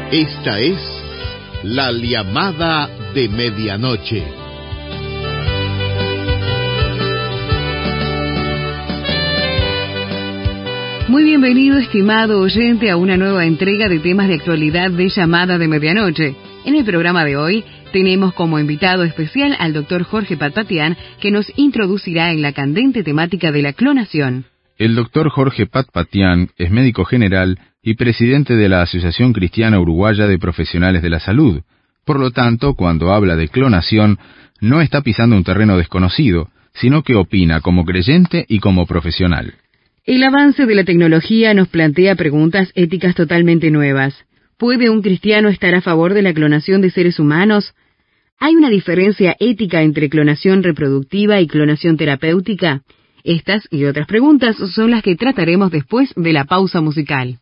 Esta es la llamada de medianoche. Muy bienvenido, estimado oyente, a una nueva entrega de temas de actualidad de Llamada de Medianoche. En el programa de hoy tenemos como invitado especial al doctor Jorge Patpatian, que nos introducirá en la candente temática de la clonación. El doctor Jorge Patpatian es médico general y presidente de la Asociación Cristiana Uruguaya de Profesionales de la Salud. Por lo tanto, cuando habla de clonación, no está pisando un terreno desconocido, sino que opina como creyente y como profesional. El avance de la tecnología nos plantea preguntas éticas totalmente nuevas. ¿Puede un cristiano estar a favor de la clonación de seres humanos? ¿Hay una diferencia ética entre clonación reproductiva y clonación terapéutica? Estas y otras preguntas son las que trataremos después de la pausa musical.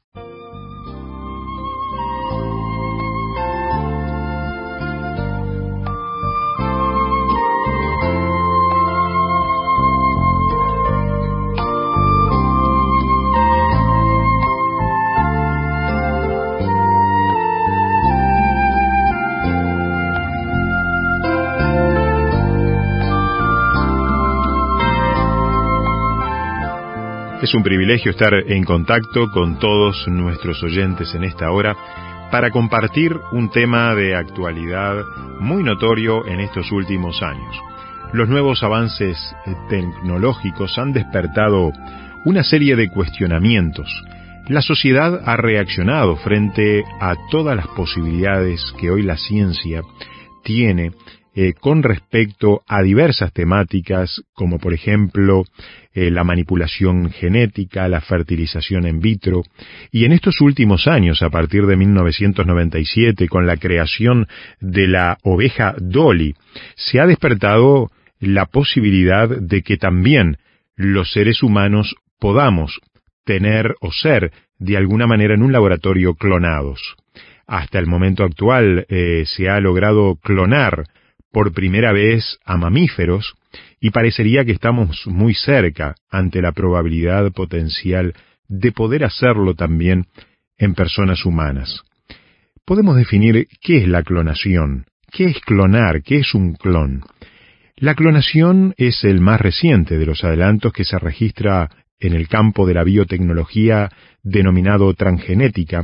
Es un privilegio estar en contacto con todos nuestros oyentes en esta hora para compartir un tema de actualidad muy notorio en estos últimos años. Los nuevos avances tecnológicos han despertado una serie de cuestionamientos. La sociedad ha reaccionado frente a todas las posibilidades que hoy la ciencia tiene con respecto a diversas temáticas, como por ejemplo la manipulación genética, la fertilización in vitro, y en estos últimos años, a partir de 1997, con la creación de la oveja Dolly, se ha despertado la posibilidad de que también los seres humanos podamos tener o ser de alguna manera en un laboratorio clonados. Hasta el momento actual se ha logrado clonar por primera vez a mamíferos, y parecería que estamos muy cerca ante la probabilidad potencial de poder hacerlo también en personas humanas. Podemos definir qué es la clonación, qué es clonar, qué es un clon. La clonación es el más reciente de los adelantos que se registra en el campo de la biotecnología denominado transgenética,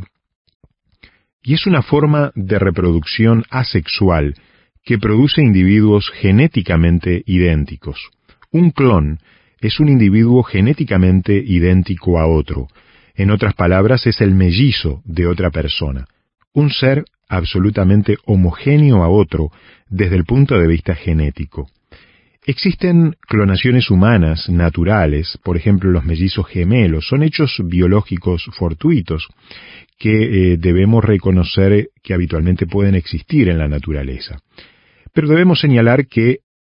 y es una forma de reproducción asexual que produce individuos genéticamente idénticos. Un clon es un individuo genéticamente idéntico a otro. En otras palabras, es el mellizo de otra persona. Un ser absolutamente homogéneo a otro desde el punto de vista genético. Existen clonaciones humanas naturales, por ejemplo los mellizos gemelos, son hechos biológicos fortuitos que debemos reconocer que habitualmente pueden existir en la naturaleza. Pero debemos señalar que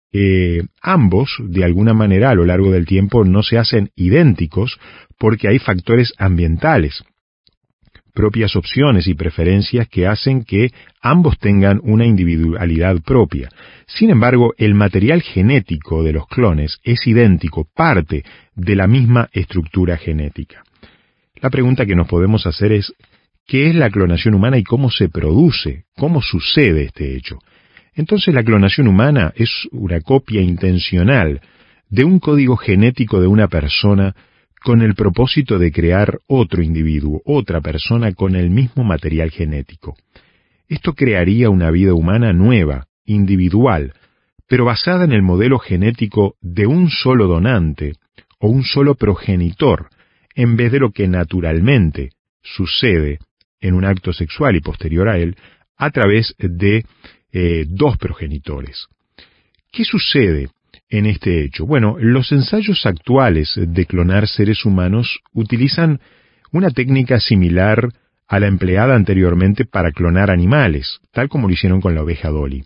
ambos, de alguna manera, a lo largo del tiempo no se hacen idénticos porque hay factores ambientales, propias opciones y preferencias que hacen que ambos tengan una individualidad propia. Sin embargo, el material genético de los clones es idéntico, parte de la misma estructura genética. La pregunta que nos podemos hacer es, ¿qué es la clonación humana y cómo se produce? ¿Cómo sucede este hecho? Entonces la clonación humana es una copia intencional de un código genético de una persona con el propósito de crear otro individuo, otra persona con el mismo material genético. Esto crearía una vida humana nueva, individual, pero basada en el modelo genético de un solo donante o un solo progenitor, en vez de lo que naturalmente sucede en un acto sexual y posterior a él, a través de dos progenitores. ¿Qué sucede en este hecho? Bueno, los ensayos actuales de clonar seres humanos utilizan una técnica similar a la empleada anteriormente para clonar animales, tal como lo hicieron con la oveja Dolly.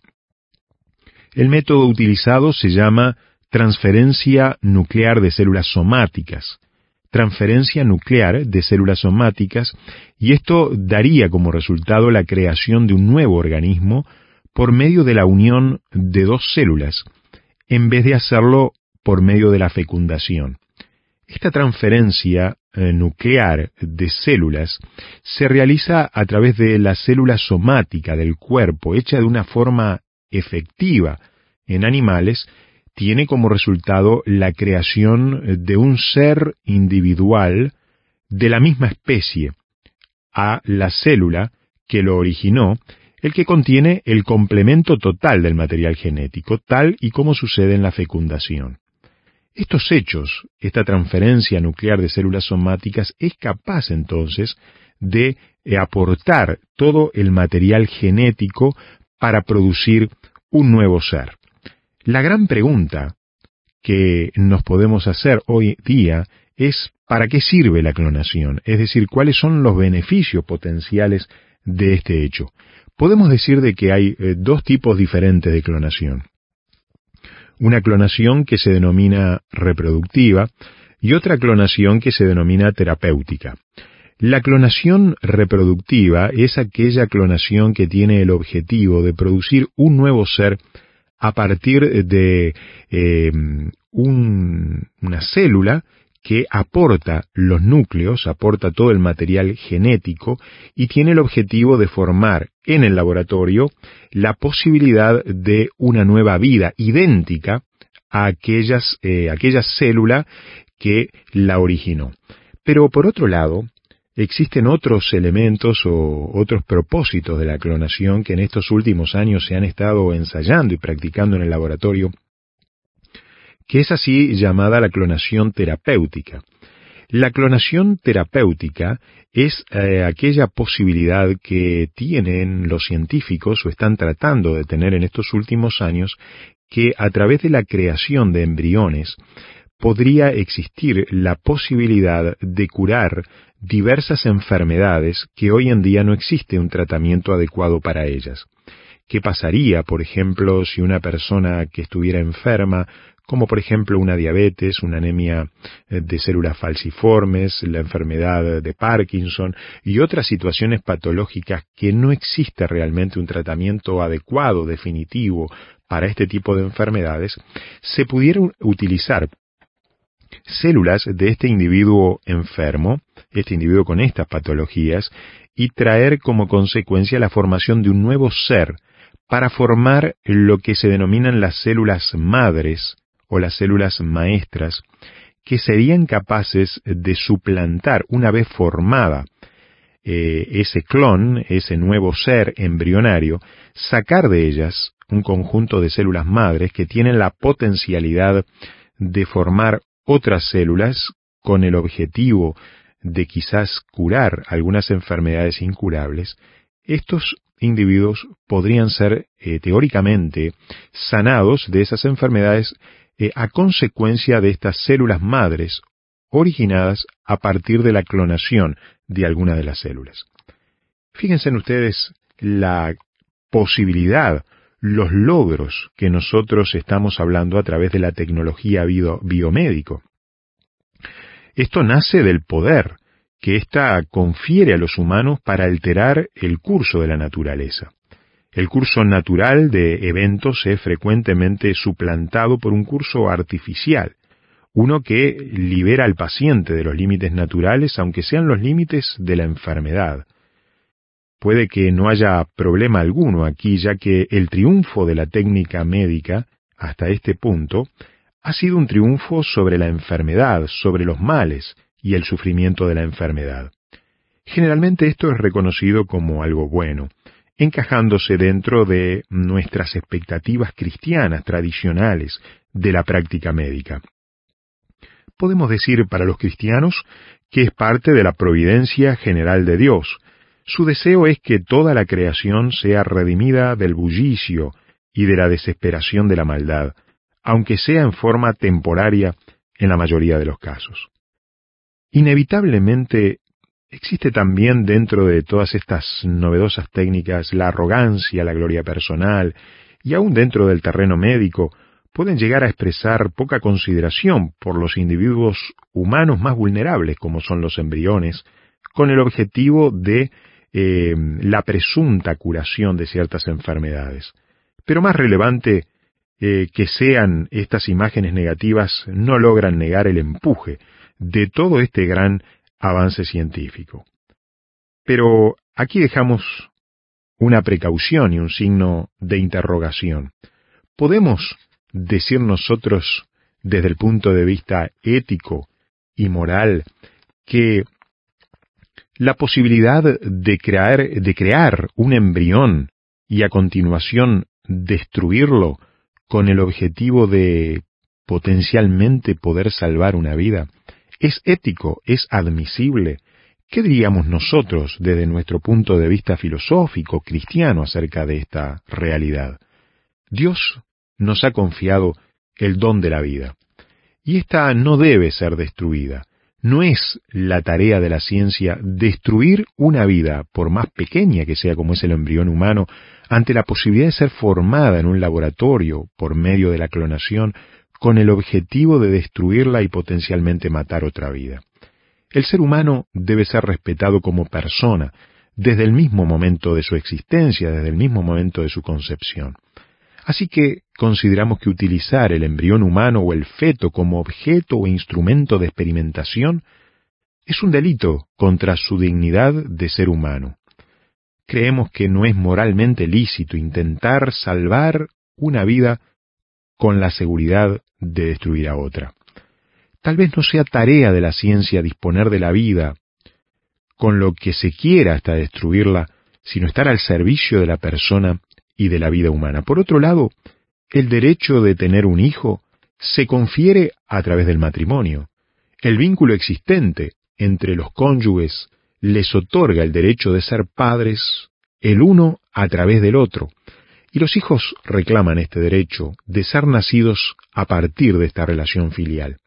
El método utilizado se llama transferencia nuclear de células somáticas. Transferencia nuclear de células somáticas, y esto daría como resultado la creación de un nuevo organismo por medio de la unión de dos células, en vez de hacerlo por medio de la fecundación. Esta transferencia nuclear de células se realiza a través de la célula somática del cuerpo, hecha de una forma efectiva en animales, tiene como resultado la creación de un ser individual de la misma especie a la célula que lo originó, el que contiene el complemento total del material genético, tal y como sucede en la fecundación. Estos hechos, esta transferencia nuclear de células somáticas, es capaz entonces de aportar todo el material genético para producir un nuevo ser. La gran pregunta que nos podemos hacer hoy día es ¿para qué sirve la clonación? Es decir, ¿cuáles son los beneficios potenciales de este hecho? Podemos decir de que hay dos tipos diferentes de clonación. Una clonación que se denomina reproductiva y otra clonación que se denomina terapéutica. La clonación reproductiva es aquella clonación que tiene el objetivo de producir un nuevo ser a partir de una célula que aporta los núcleos, aporta todo el material genético y tiene el objetivo de formar en el laboratorio la posibilidad de una nueva vida idéntica a aquella célula que la originó. Pero por otro lado, existen otros elementos o otros propósitos de la clonación que en estos últimos años se han estado ensayando y practicando en el laboratorio, que es así llamada la clonación terapéutica. La clonación terapéutica es aquella posibilidad que tienen los científicos o están tratando de tener en estos últimos años, que a través de la creación de embriones podría existir la posibilidad de curar diversas enfermedades que hoy en día no existe un tratamiento adecuado para ellas. ¿Qué pasaría, por ejemplo, si una persona que estuviera enferma, como por ejemplo una diabetes, una anemia de células falciformes, la enfermedad de Parkinson y otras situaciones patológicas que no existe realmente un tratamiento adecuado, definitivo para este tipo de enfermedades, se pudieran utilizar células de este individuo enfermo, este individuo con estas patologías, y traer como consecuencia la formación de un nuevo ser para formar lo que se denominan las células madres o las células maestras, que serían capaces de suplantar, una vez formada ese clon, ese nuevo ser embrionario, sacar de ellas un conjunto de células madres que tienen la potencialidad de formar otras células con el objetivo de quizás curar algunas enfermedades incurables. Estos individuos podrían ser teóricamente sanados de esas enfermedades a consecuencia de estas células madres originadas a partir de la clonación de alguna de las células. Fíjense en ustedes la posibilidad, los logros que nosotros estamos hablando a través de la tecnología biomédico. Esto nace del poder que ésta confiere a los humanos para alterar el curso de la naturaleza. El curso natural de eventos es frecuentemente suplantado por un curso artificial, uno que libera al paciente de los límites naturales, aunque sean los límites de la enfermedad. Puede que no haya problema alguno aquí, ya que el triunfo de la técnica médica, hasta este punto, ha sido un triunfo sobre la enfermedad, sobre los males y el sufrimiento de la enfermedad. Generalmente esto es reconocido como algo bueno, encajándose dentro de nuestras expectativas cristianas tradicionales de la práctica médica. Podemos decir para los cristianos que es parte de la providencia general de Dios. Su deseo es que toda la creación sea redimida del bullicio y de la desesperación de la maldad, aunque sea en forma temporaria en la mayoría de los casos. Inevitablemente, existe también dentro de todas estas novedosas técnicas la arrogancia, la gloria personal, y aún dentro del terreno médico pueden llegar a expresar poca consideración por los individuos humanos más vulnerables, como son los embriones, con el objetivo de la presunta curación de ciertas enfermedades. Pero más relevante que sean estas imágenes negativas, no logran negar el empuje de todo este gran avance científico. Pero aquí dejamos una precaución y un signo de interrogación. ¿Podemos decir nosotros, desde el punto de vista ético y moral, que la posibilidad de crear un embrión y a continuación destruirlo con el objetivo de potencialmente poder salvar una vida es ético, es admisible? ¿Qué diríamos nosotros desde nuestro punto de vista filosófico, cristiano, acerca de esta realidad? Dios nos ha confiado el don de la vida, y esta no debe ser destruida. No es la tarea de la ciencia destruir una vida, por más pequeña que sea como es el embrión humano, ante la posibilidad de ser formada en un laboratorio por medio de la clonación, con el objetivo de destruirla y potencialmente matar otra vida. El ser humano debe ser respetado como persona desde el mismo momento de su existencia, desde el mismo momento de su concepción. Así que consideramos que utilizar el embrión humano o el feto como objeto o instrumento de experimentación es un delito contra su dignidad de ser humano. Creemos que no es moralmente lícito intentar salvar una vida con la seguridad de destruir a otra. Tal vez no sea tarea de la ciencia disponer de la vida con lo que se quiera hasta destruirla, sino estar al servicio de la persona y de la vida humana. Por otro lado, el derecho de tener un hijo se confiere a través del matrimonio. El vínculo existente entre los cónyuges les otorga el derecho de ser padres el uno a través del otro, y los hijos reclaman este derecho de ser nacidos a partir de esta relación filial.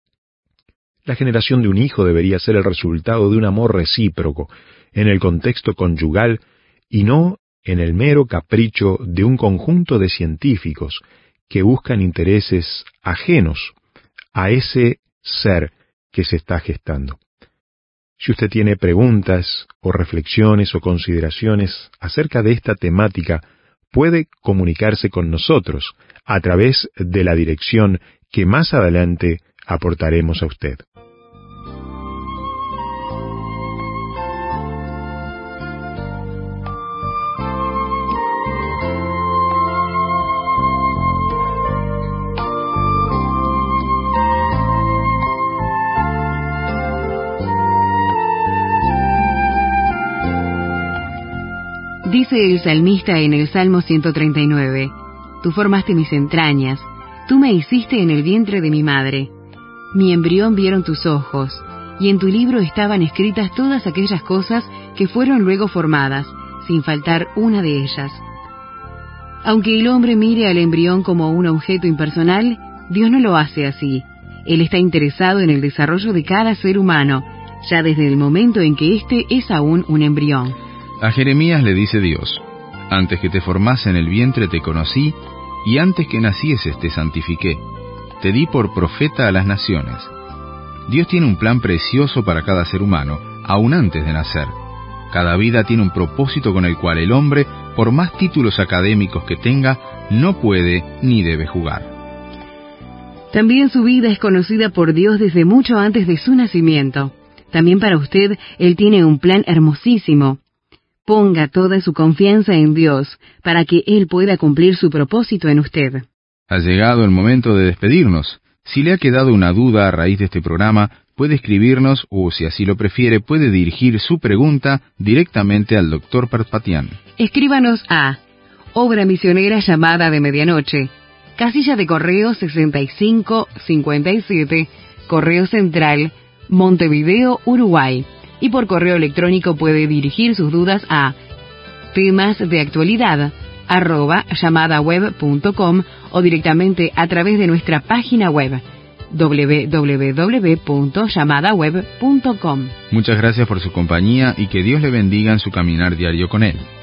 La generación de un hijo debería ser el resultado de un amor recíproco en el contexto conyugal y no en el mero capricho de un conjunto de científicos que buscan intereses ajenos a ese ser que se está gestando. Si usted tiene preguntas o reflexiones o consideraciones acerca de esta temática, puede comunicarse con nosotros a través de la dirección que más adelante aportaremos a usted. Dice el salmista en el Salmo 139, «Tú formaste mis entrañas, tú me hiciste en el vientre de mi madre. Mi embrión vieron tus ojos, y en tu libro estaban escritas todas aquellas cosas que fueron luego formadas, sin faltar una de ellas». Aunque el hombre mire al embrión como un objeto impersonal, Dios no lo hace así. Él está interesado en el desarrollo de cada ser humano, ya desde el momento en que éste es aún un embrión. A Jeremías le dice Dios, «Antes que te formase en el vientre te conocí, y antes que nacieses te santifiqué. Te di por profeta a las naciones». Dios tiene un plan precioso para cada ser humano, aún antes de nacer. Cada vida tiene un propósito con el cual el hombre, por más títulos académicos que tenga, no puede ni debe jugar. También su vida es conocida por Dios desde mucho antes de su nacimiento. También para usted, Él tiene un plan hermosísimo. Ponga toda su confianza en Dios para que Él pueda cumplir su propósito en usted. Ha llegado el momento de despedirnos. Si le ha quedado una duda a raíz de este programa, puede escribirnos o, si así lo prefiere, puede dirigir su pregunta directamente al Dr. Parpatian. Escríbanos a Obra Misionera Llamada de Medianoche, Casilla de Correo 6557, Correo Central, Montevideo, Uruguay. Y por correo electrónico puede dirigir sus dudas a temasdeactualidad@llamadaweb.com o directamente a través de nuestra página web www.llamadaweb.com. Muchas gracias por su compañía y que Dios le bendiga en su caminar diario con Él.